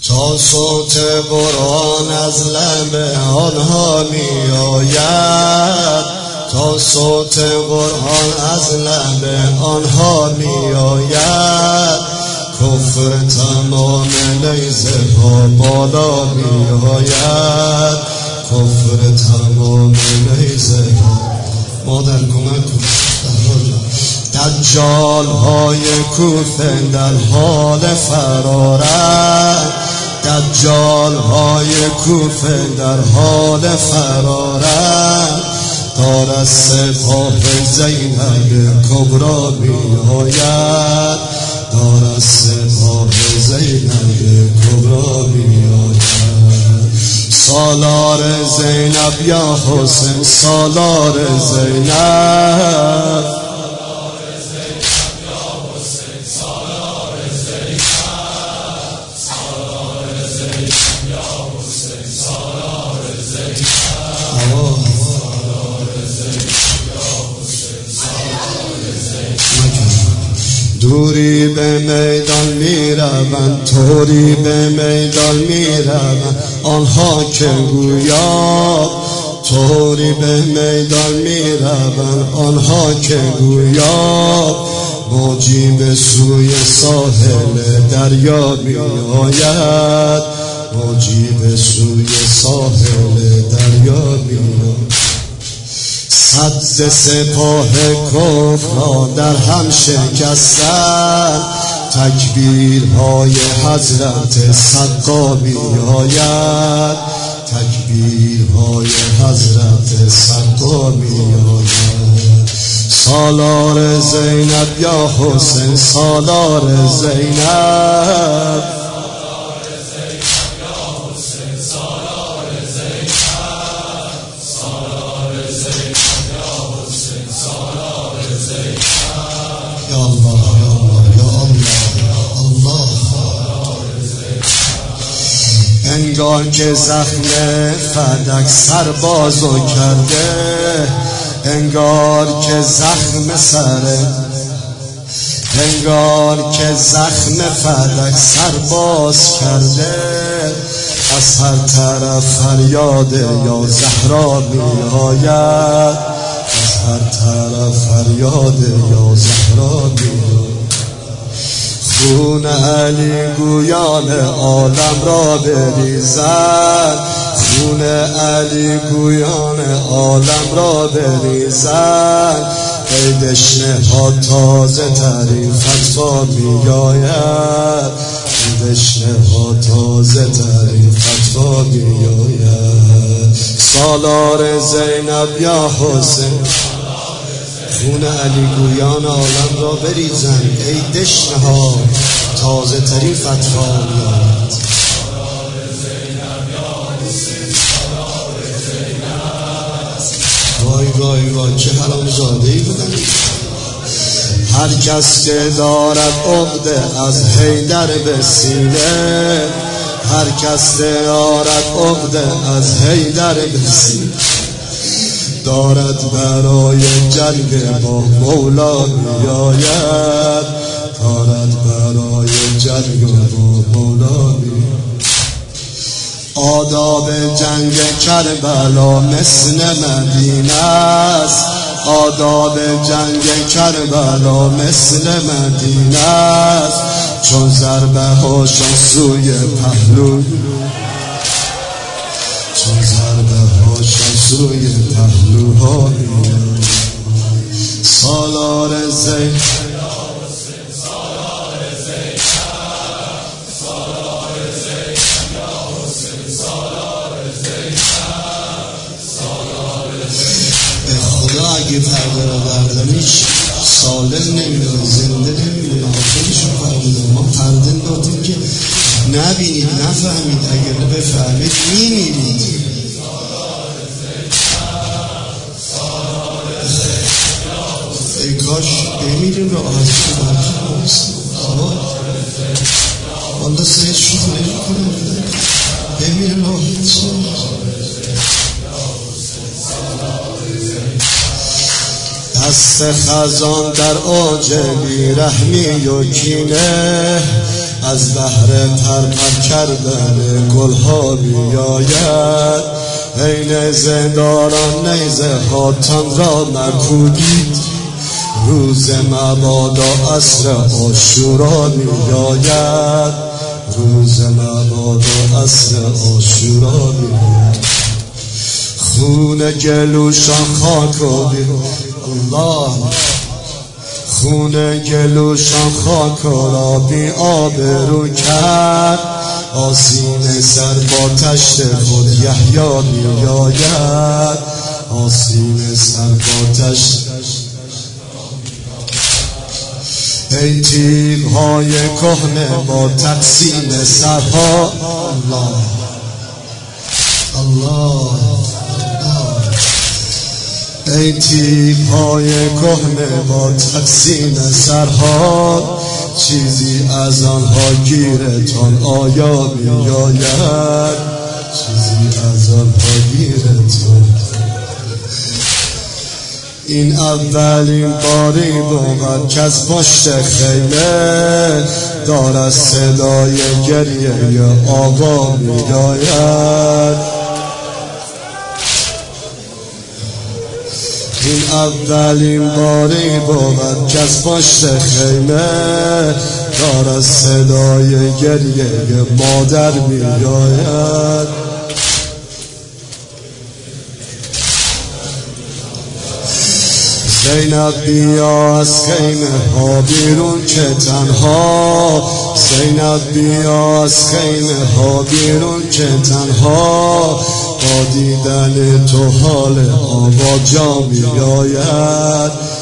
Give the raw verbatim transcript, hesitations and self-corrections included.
تا صوت قرآن از لب آنها می آید، تا صوت قرآن از لب آنها می آید، کفر تمام نیزه ها بالا می آید، کفر تمام نیزه ها. مادر کمک کن. دجال های کوفه در حال فرارند، دجال های کوفه در حال فرارند، دار از سپاه زینب کبرا می آید، دار از سپاه زینب کبرا می آید. سالار زینب یا حسین، سالار زینب، دوری به میدان می روند، توری به میدان می روند آنها که گویا، توری به میدان می روند آنها که گویا، موجی به سوی ساحل دریا می آید، موجی به سوی ساحل دریا می آید. صد سپاه کفر در هم شکستن، تکبیرهای حضرت سقا می آید، تکبیرهای حضرت سقا می آید. سالار زینب یا حسین، سالار زینب، انگار که زخم فدک سربازو کرده، انگار که زخم سر انگار که زخم فدک سرباز کرده، از هر طرف فریاد یا زهرا می آید، از هر طرف فریاد یا زهرا می آید. خون علی گویان عالم را بریزد، خون علی گویان عالم را بریزد، ای دشنه ها تازه ترین فتوا می آید، ای دشنه ها تازه ترین فتوا می آید. سالار زینب یا حسین، خون علی گویان عالم را بریزند، ای دشنه ها تازه ترین فتوا می آید. وای وای وای چه حرام زاده ای بودن. هر کس که دارد عقده از حیدر به سینه، هر کس که دارد عقده از حیدر به سینه، دارد برای جنگ با مولا می آید، دارد برای جنگ با مولا می آید. آداب جنگ کربلا مثل مدینه است، آداب جنگ کربلا مثل مدینه است، چون ضربه هاشان سوی پهلو، چون ضربه هاشان سوی پهلوها می آید. سالار زینب، اگه پرده را بردم هیچ سالم نمیدونه، زنده نمیدونه، آخرشون فرمودن. ما پرده دادیم که نبینید نفهمید، اگر بفهمید میمیرید. ای کاش بمیریم را آزی باقی بایستیم. والا سید شروع نمی کنم بمیریم را آزی. دست خزان در اوج بیرحمی و کینه، از بهر پرپر کردن گلها میآید. ای نیزه داران نیزه هاتان را مکوبید، روز مبادا عصر عاشورا میآید. روز مبادا عصر عاشورا میآید. خون گلوشان خاک و بی الله، خون گلوشان خاک را بی آبرو کرد. آسین سر با تشت خود یحیی میآید. آسین سر با تشت. ای تیغ های کهنه با تقسیم سرها، الله الله. ای تیغ های کهنه با تقسیم سرها، چیزی از آنها گیرتان آیا میآید. چیزی از آنها گیرتان. این اولین باری بود که از پشت خیمه دارد صدای گریه آقا میآید. این اولین باری بود که از پشت خیمه دارد صدای گریه مادر میآید. زینب بیا از خیمه ها بیرون که تنها، زینب بیا از خیمه ها بیرون که تنها، با دیدن تو حال آقا جا میآید.